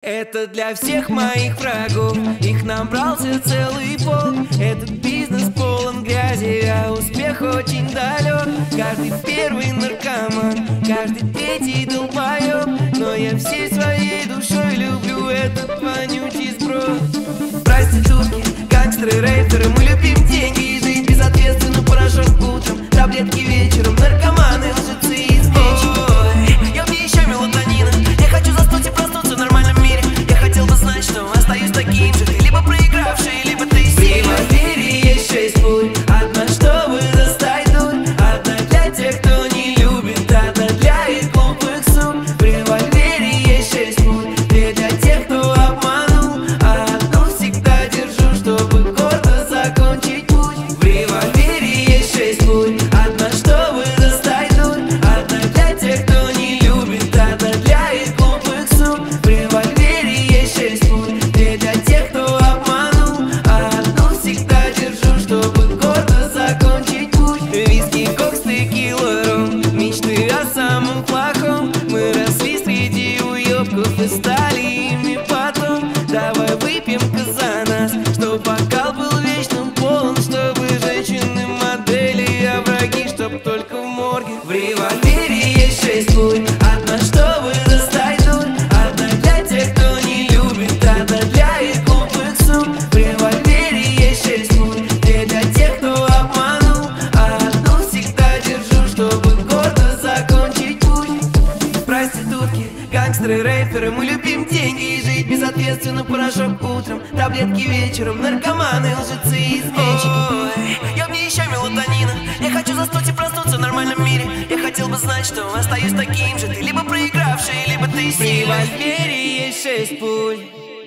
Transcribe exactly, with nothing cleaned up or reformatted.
Это для всех моих врагов, их набрался целый полк. Этот бизнес полон грязи, а успех очень далек. Каждый первый наркоман, каждый третий долбоёб, но я всей своей душой люблю этот вонючий сброд. Проститутки, гангстеры, рэперы, мы любим деньги и жить безответственно. Порошок утром, таблетки вечером, наркоманы, лжецы и изменщики. Я мне еще мелатонина, я хочу заснуть и проснуться в нормальном мире. Я хотел бы знать, что остаюсь таким же. Ты либо проигравший, либо ты сильный. В мире есть шесть пуль, одна, чтобы достать дурь, одна для тех, кто не любит, одна для их глупых сук. В револьвере есть шесть пуль, две для тех, кто обманул, а одну всегда держу, чтобы гордо закончить путь. В револьвере есть шесть пуль, одна, чтобы достать дурь, одна для тех, кто не любит, одна для их глупых сук. В револьвере есть шесть пуль, две для тех, кто обманул, а одну всегда держу, чтобы гордо закончить путь. Виски, кокс, текила, ром, мечты о самом плохом. Мы росли среди уёбков и стали ими потом. Давай выпьем-ка за нас, чтоб бокал был вечным полон, чтобы женщины модели, а враги, чтоб только в морге. В револьвере есть шесть пуль, одна, чтобы достать дурь, одна для тех, кто не любит, одна для их глупых сук. В револьвере есть шесть пуль, две для тех, кто обманул, а одну всегда держу, чтобы гордо закончить путь. Проститутки, гангстеры, рэперы, мы любим деньги и жить безответственно. Порошок утром, таблетки вечером, наркоманы, лжецы и изменщики. Я мне еще мелатонина, я хочу заснуть и проснуться в нормальном мире. Я хотел бы знать, что остаюсь таким же. Ты либо проигравший, либо ты сильный. В револьвере есть шесть пуль,